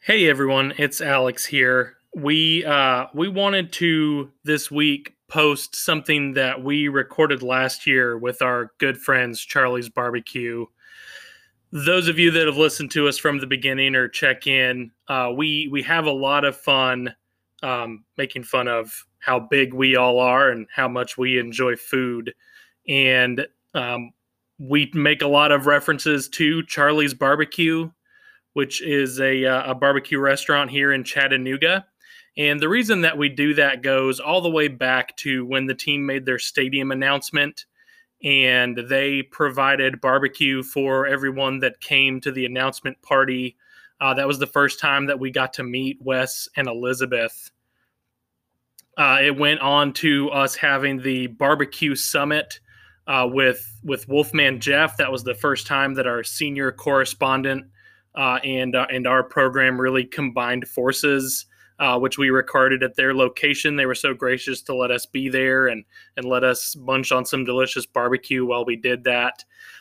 Hey everyone, it's Alex here. We wanted to this week post something that we recorded last year with our good friends Charlie's Barbecue. Those of you that have listened to us from the beginning or check in, we have a lot of fun making fun of how big we all are and how much we enjoy food, and we make a lot of references to Charlie's Barbecue, which is a barbecue restaurant here in Chattanooga. And the reason that we do that goes all the way back to when the team made their stadium announcement, and they provided barbecue for everyone that came to the announcement party. That was the first time that we got to meet Wes and Elizabeth. It went on to us having the barbecue summit with Wolfman Jeff. That was the first time that our senior correspondent and our program really combined forces, which we recorded at their location. They were so gracious to let us be there and let us munch on some delicious barbecue while we did that.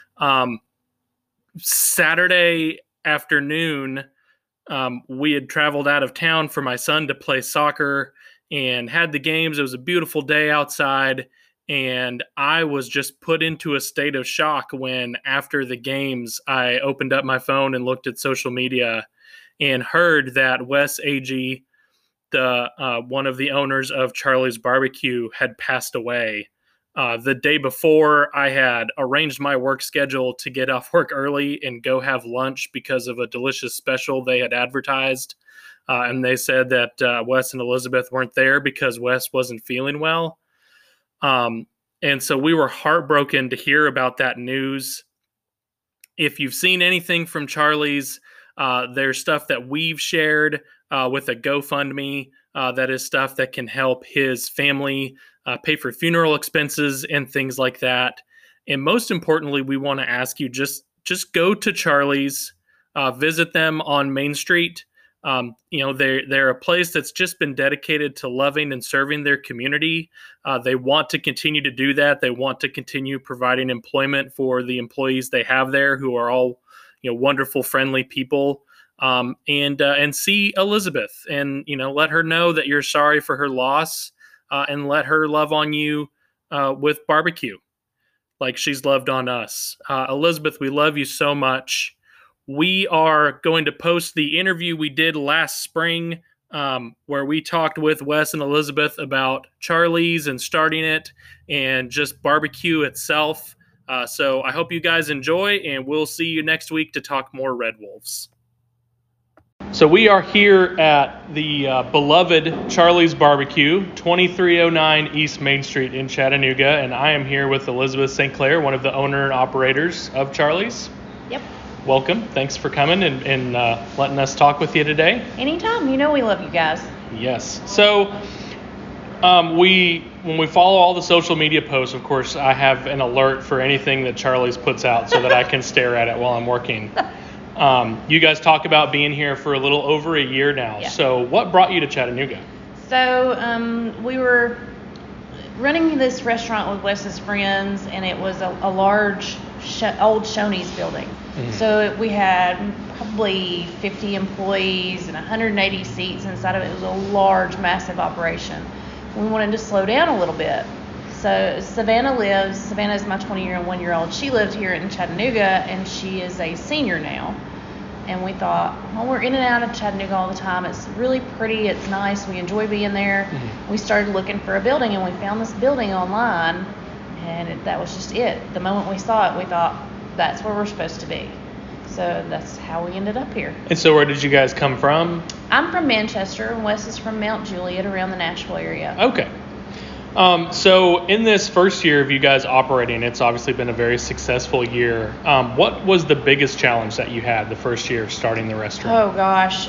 Saturday afternoon, we had traveled out of town for my son to play soccer and had the games. It was a beautiful day outside, and I was just put into a state of shock when, after the games, I opened up my phone and looked at social media and heard that Wes Agee, the one of the owners of Charlie's Barbecue, had passed away. The day before, I had arranged my work schedule to get off work early and go have lunch because of a delicious special they had advertised. And they said that Wes and Elizabeth weren't there because Wes wasn't feeling well. And so we were heartbroken to hear about that news. If you've seen anything from Charlie's, there's stuff that we've shared with a GoFundMe that is stuff that can help his family pay for funeral expenses and things like that. And most importantly, we want to ask you, just go to Charlie's, visit them on Main Street. They're a place that's just been dedicated to loving and serving their community. They want to continue to do that. They want to continue providing employment for the employees they have there, who are all, wonderful, friendly people. And see Elizabeth and, let her know that you're sorry for her loss, and let her love on you with barbecue like she's loved on us. Elizabeth, we love you so much. We are going to post the interview we did last spring, where we talked with Wes and Elizabeth about Charlie's and starting it and just barbecue itself. So I hope you guys enjoy, and we'll see you next week to talk more Red Wolves. So we are here at the beloved Charlie's Barbecue, 2309 East Main Street in Chattanooga, and I am here with Elizabeth St. Clair, one of the owner and operators of Charlie's. Yep. Welcome. Thanks for coming and letting us talk with you today. Anytime. We love you guys. Yes. So when we follow all the social media posts, of course, I have an alert for anything that Charlie's puts out so that I can stare at it while I'm working. You guys talk about being here for a little over a year now. Yeah. So what brought you to Chattanooga? So we were running this restaurant with Wes's friends, and it was a large old Shoney's building. Mm-hmm. So we had probably 50 employees and 180 seats inside of it. It was a large, massive operation. We wanted to slow down a little bit. So Savannah is my 21-year-old. She lives here in Chattanooga, and she is a senior now. And we thought, well, we're in and out of Chattanooga all the time. It's really pretty. It's nice. We enjoy being there. Mm-hmm. We started looking for a building, and we found this building online, and that was just it. The moment we saw it, we thought, that's where we're supposed to be. So that's how we ended up here. And so where did you guys come from? I'm from Manchester, and Wes is from Mount Juliet, around the Nashville area. Okay. So in this first year of you guys operating, it's obviously been a very successful year. What was the biggest challenge that you had the first year of starting the restaurant? Oh, gosh.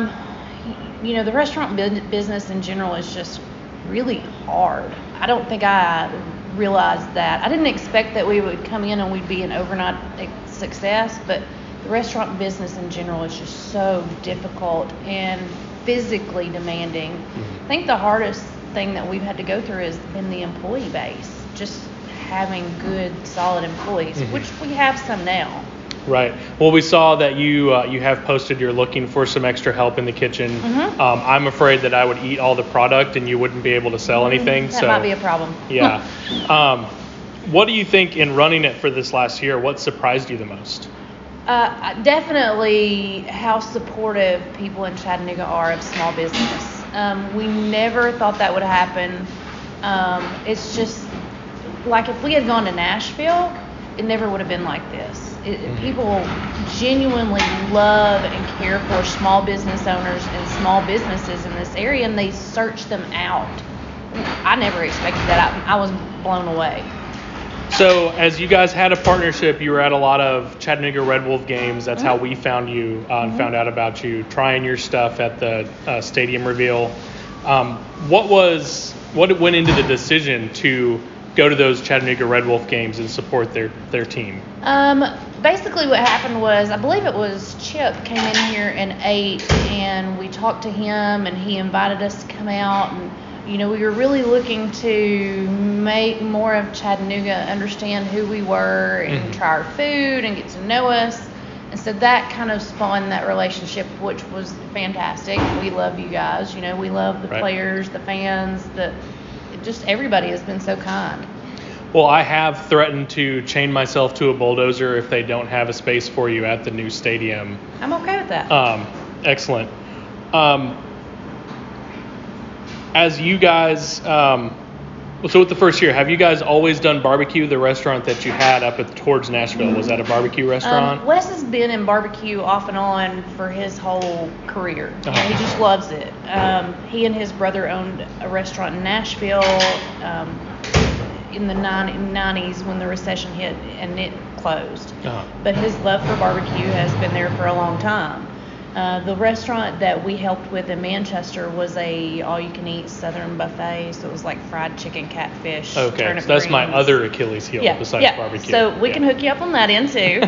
The restaurant business in general is just really hard. I don't think I realized that. I didn't expect that we would come in and we'd be an overnight success, but the restaurant business in general is just so difficult and physically demanding. Mm-hmm. I think the hardest thing that we've had to go through has been the employee base, just having good, solid employees, mm-hmm. which we have some now. Right. Well, we saw that you have posted you're looking for some extra help in the kitchen. Mm-hmm. I'm afraid that I would eat all the product and you wouldn't be able to sell anything. That might be a problem. Yeah. What do you think in running it for this last year? What surprised you the most? Definitely how supportive people in Chattanooga are of small business. We never thought that would happen. It's just like if we had gone to Nashville, it never would have been like this. People genuinely love and care for small business owners and small businesses in this area, and they search them out. I never expected that. I was blown away. So as you guys had a partnership, you were at a lot of Chattanooga Red Wolf games. That's how we found you and found out about you, trying your stuff at the stadium reveal. What went into the decision to go to those Chattanooga Red Wolf games and support their team? Basically what happened was, I believe it was Chip came in here and ate, and we talked to him, and he invited us to come out, and we were really looking to make more of Chattanooga understand who we were and try our food and get to know us. And so that kind of spawned that relationship, which was fantastic. We love you guys. We love the players, the fans, just everybody has been so kind. Well, I have threatened to chain myself to a bulldozer if they don't have a space for you at the new stadium. I'm okay with that. Excellent. As you guys, so with the first year, have you guys always done barbecue? The restaurant that you had up towards Nashville, was that a barbecue restaurant? Wes has been in barbecue off and on for his whole career. He just loves it. He and his brother owned a restaurant in Nashville in the 90s when the recession hit and it closed. But his love for barbecue has been there for a long time. The restaurant that we helped with in Manchester was a all-you-can-eat Southern buffet, so it was like fried chicken, catfish, Okay, so that's greens. My other Achilles heel besides barbecue. So we can hook you up on that end too.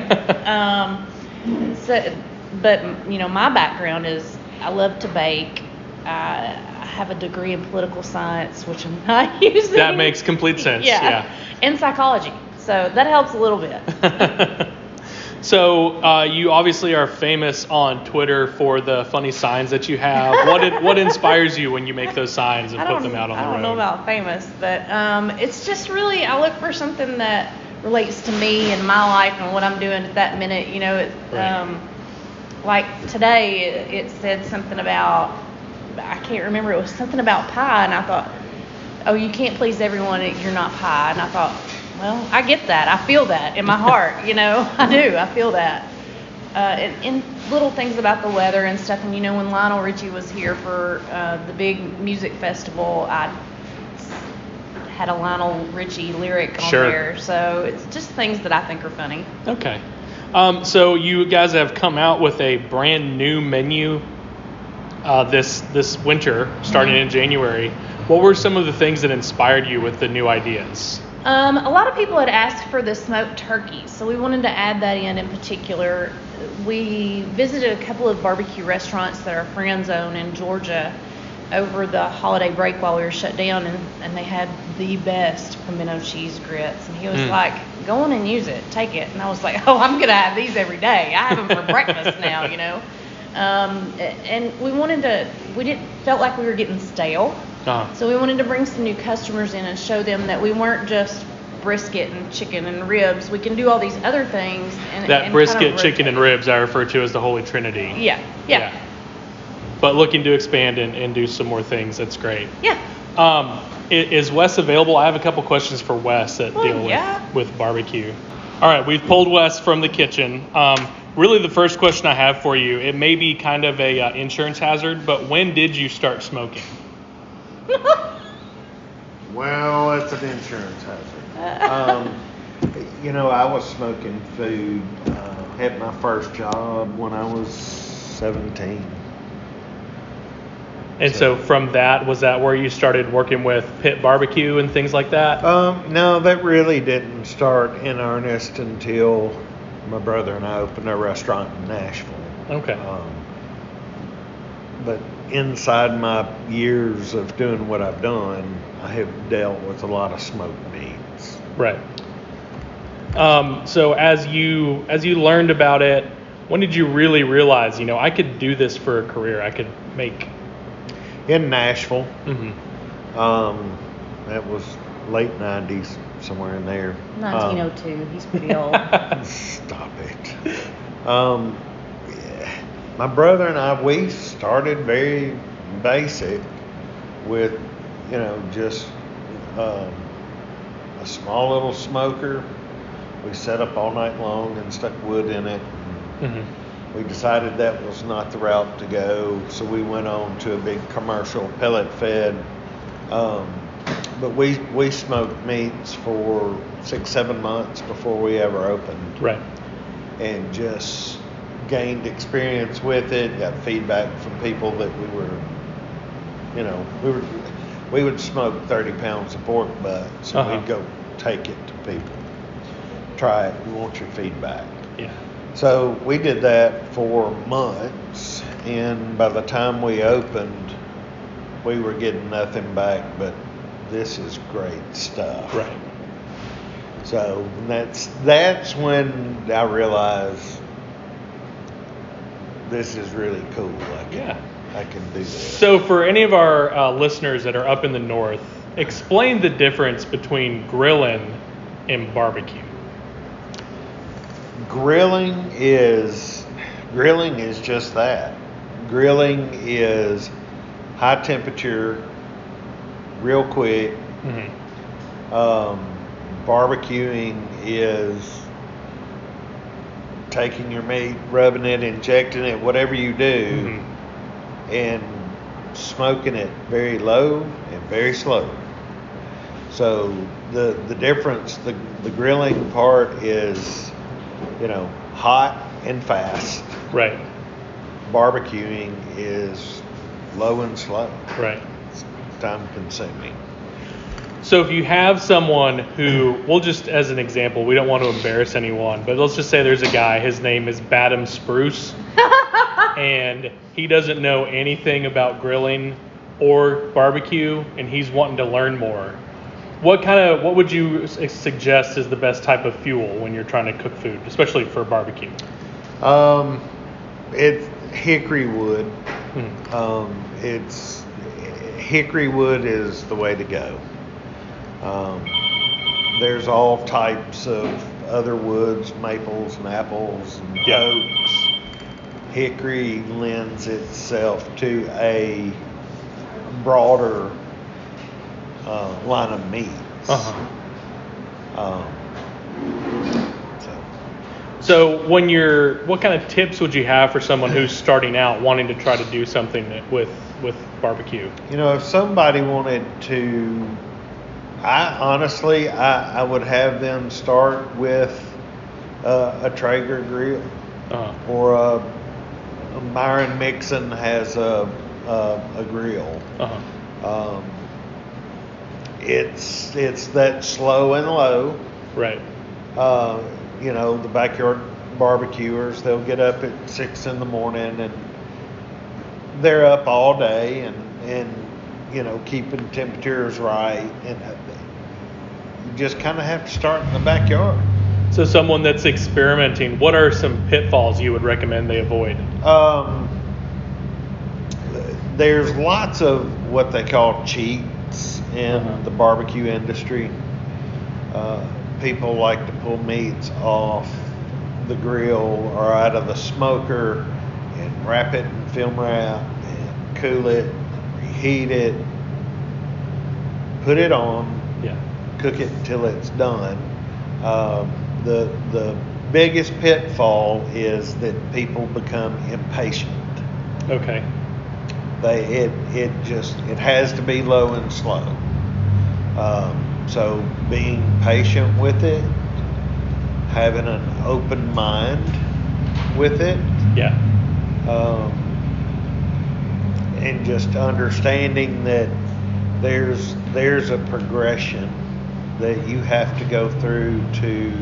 But my background is I love to bake. I have a degree in political science, which I'm not using. That makes complete sense. Yeah. And psychology, so that helps a little bit. So you obviously are famous on Twitter for the funny signs that you have. What inspires you when you make those signs and put them out on the road? I don't know about famous, but it's just really I look for something that relates to me and my life and what I'm doing at that minute. Like today it said something about, I can't remember, it was something about pie, and I thought, oh, you can't please everyone, you're not pie. And I thought, well, I get that. I feel that in my heart, I do. I feel that. And little things about the weather and stuff. And, when Lionel Richie was here for the big music festival, I had a Lionel Richie lyric on there. So it's just things that I think are funny. Okay. So you guys have come out with a brand new menu this winter, starting in January. What were some of the things that inspired you with the new ideas? A lot of people had asked for the smoked turkey, so we wanted to add that in particular. We visited a couple of barbecue restaurants that our friends own in Georgia over the holiday break while we were shut down, and they had the best pimento cheese grits. And he was like, go on and use it, take it. And I was like, oh, I'm going to have these every day. I have them for breakfast now, And we felt like we were getting stale. So we wanted to bring some new customers in and show them that we weren't just brisket and chicken and ribs. We can do all these other things. And brisket, kind of chicken, and ribs I refer to as the Holy Trinity. Yeah. But looking to expand and do some more things. That's great. Yeah. Is Wes available? I have a couple questions for Wes that deal with barbecue. All right, we've pulled Wes from the kitchen. Really, the first question I have for you, it may be kind of a insurance hazard, but when did you start smoking? Well, it's an insurance hazard. I was smoking food. Had my first job when I was 17. And so from that, was that where you started working with Pit Barbecue and things like that? No, that really didn't start in earnest until my brother and I opened a restaurant in Nashville. Okay. But inside my years of doing what I've done, I have dealt with a lot of smoked meats. Right. So as you learned about it, when did you really realize, I could do this for a career? I could make. In Nashville. Mm-hmm. That was late 90s, somewhere in there. 1902. He's pretty old. Stop it. My brother and I, we started very basic with, just a small little smoker. We set up all night long and stuck wood in it. Mm-hmm. We decided that was not the route to go, so we went on to a big commercial pellet fed. But we smoked meats for 6-7 months before we ever opened. Right. And just gained experience with it, got feedback from people that we would smoke 30 pounds of pork butts, and we'd go take it to people. Try it, we want your feedback. Yeah. So we did that for months, and by the time we opened, we were getting nothing back but this is great stuff. Right. So that's when I realized this is really cool. I can do this. So for any of our listeners that are up in the north, explain the difference between grilling and barbecue. Grilling is just that. Grilling is high temperature, real quick. Mm-hmm. Barbecuing is taking your meat, rubbing it, injecting it, whatever you do, mm-hmm. and smoking it very low and very slow. So the difference, the grilling part is, hot and fast. Right. Barbecuing is low and slow. Right. It's time consuming. So if you have someone who, we'll just as an example, we don't want to embarrass anyone, but let's just say there's a guy, his name is Badam Spruce, and he doesn't know anything about grilling or barbecue, and he's wanting to learn more. What would you suggest is the best type of fuel when you're trying to cook food, especially for barbecue? It's hickory wood. Hickory wood is the way to go. There's all types of other woods, maples and apples and oaks. Hickory lends itself to a broader line of meats. So what kind of tips would you have for someone who's starting out wanting to try to do something with barbecue? If somebody wanted to, I would have them start with a Traeger grill, or a Myron Mixon has a grill. It's that slow and low. Right. The backyard barbecuers, they'll get up at 6 in the morning and they're up all day and keeping temperatures right, and you just kind of have to start in the backyard. So someone that's experimenting, what are some pitfalls you would recommend they avoid? There's lots of what they call cheats in the barbecue industry. People like to pull meats off the grill or out of the smoker and wrap it in film wrap and cool it, reheat it, put it on, cook it until it's done. The biggest pitfall is that people become impatient. Okay. It has to be low and slow. So being patient with it, having an open mind with it, and just understanding that there's a progression that you have to go through to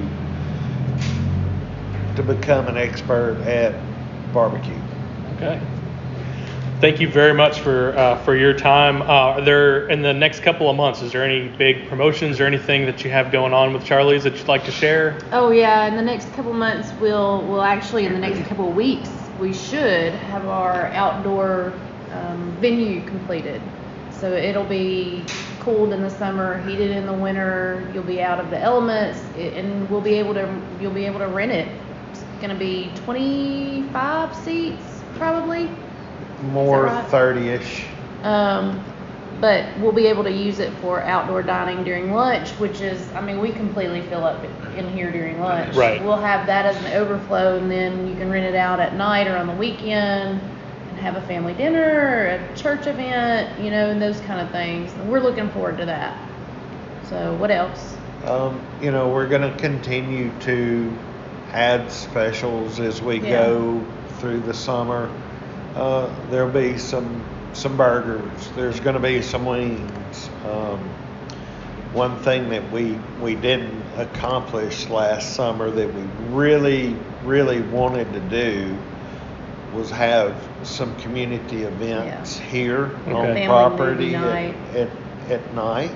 become an expert at barbecue. Okay. Thank you very much for your time. Are there, in the next couple of months, is there any big promotions or anything that you have going on with Charlie's that you'd like to share? Oh yeah, in the next couple months, we'll actually, in the next couple of weeks, we should have our outdoor venue completed. So it'll be cooled in the summer, heated in the winter. You'll be out of the elements, and you'll be able to rent it. It's gonna be 25 seats probably. More right? 30-ish. But we'll be able to use it for outdoor dining during lunch, which is, I mean, we completely fill up in here during lunch. Right. We'll have that as an overflow, and then you can rent it out at night or on the weekend and have a family dinner or a church event, and those kind of things. We're looking forward to that. So what else? We're going to continue to add specials as we go through the summer. There'll be some burgers. There's going to be some wings. One thing that we didn't accomplish last summer that we really, really wanted to do was have some community events here on Family property movie night. at night,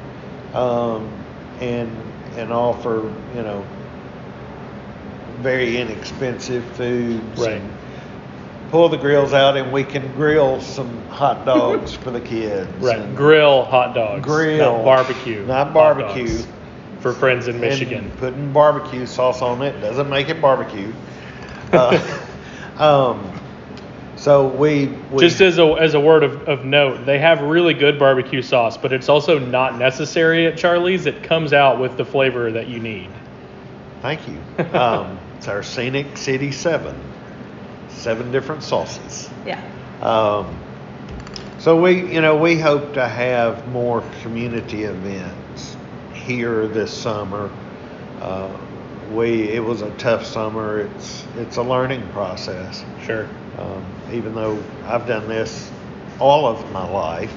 and offer very inexpensive foods. Right. And pull the grills out, and we can grill some hot dogs for the kids. Right. And Grill hot dogs. Grill. Not barbecue. Not hot barbecue. dogs for friends in Michigan. And putting barbecue sauce on it doesn't make it barbecue. So we Just as a word of note, they have really good barbecue sauce, but it's also not necessary at Charlie's. It comes out with the flavor that you need. Thank you. It's our Scenic City 7 different sauces. Yeah. So we hope to have more community events here this summer. It was a tough summer. It's a learning process. Sure. Even though I've done this all of my life,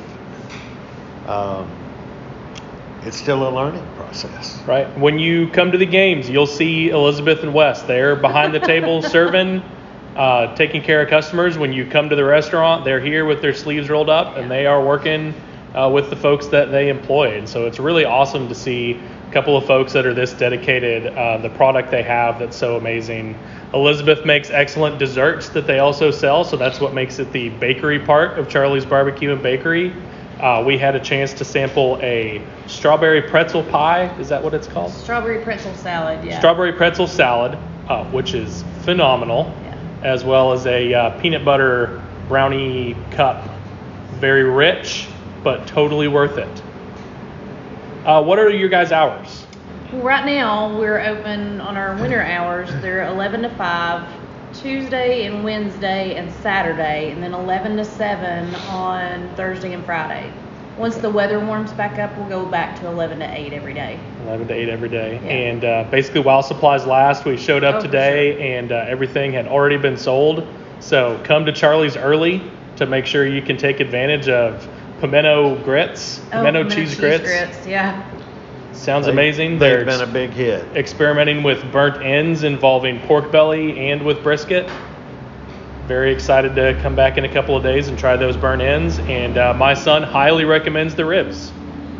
it's still a learning process. Right. When you come to the games, you'll see Elizabeth and Wes. They're behind the table serving, taking care of customers. When you come to the restaurant, they're here with their sleeves rolled up, and they are working with the folks that they employ. And so it's really awesome to see a couple of folks that are this dedicated. The product they have that's so amazing. Elizabeth makes excellent desserts that they also sell, so that's what makes it the bakery part of Charlie's Barbecue and Bakery. We had a chance to sample a strawberry pretzel pie. Is that what it's called? Strawberry pretzel salad, yeah. Strawberry pretzel salad, which is phenomenal, Yeah. as well as a peanut butter brownie cup. Very rich, but totally worth it. What are your guys' hours? Well, right now, we're open on our winter hours. They're 11 to 5, Tuesday and Wednesday and Saturday, and then 11 to 7 on Thursday and Friday. Once the weather warms back up, we'll go back to 11 to 8 every day. 11 to 8 every day. Yeah. And basically, while supplies last, we showed up Oh, for today, sure. and everything had already been sold. So come to Charlie's early to make sure you can take advantage of pimento grits, pimento cheese grits. Yeah. Sounds amazing. They've been a big hit. Experimenting with burnt ends involving pork belly and with brisket. Very excited to come back in a couple of days and try those burnt ends. And my son highly recommends the ribs.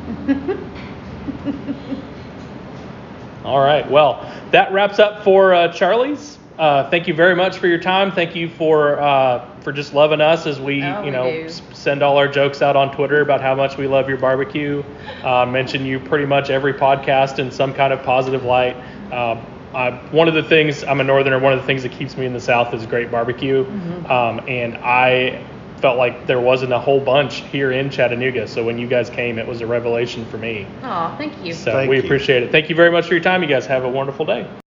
All right. Well, that wraps up for Charlie's. Thank you very much for your time. Thank you for just loving us as we do. send all our jokes out on Twitter about how much we love your barbecue. Mention you pretty much every podcast in some kind of positive light. One of the things, I'm a northerner, one of the things that keeps me in the South is great barbecue. Mm-hmm. And I felt like there wasn't a whole bunch here in Chattanooga. So when you guys came, it was a revelation for me. Oh, thank you. So Thank we you. appreciate it. Thank you very much for your time. You guys have a wonderful day.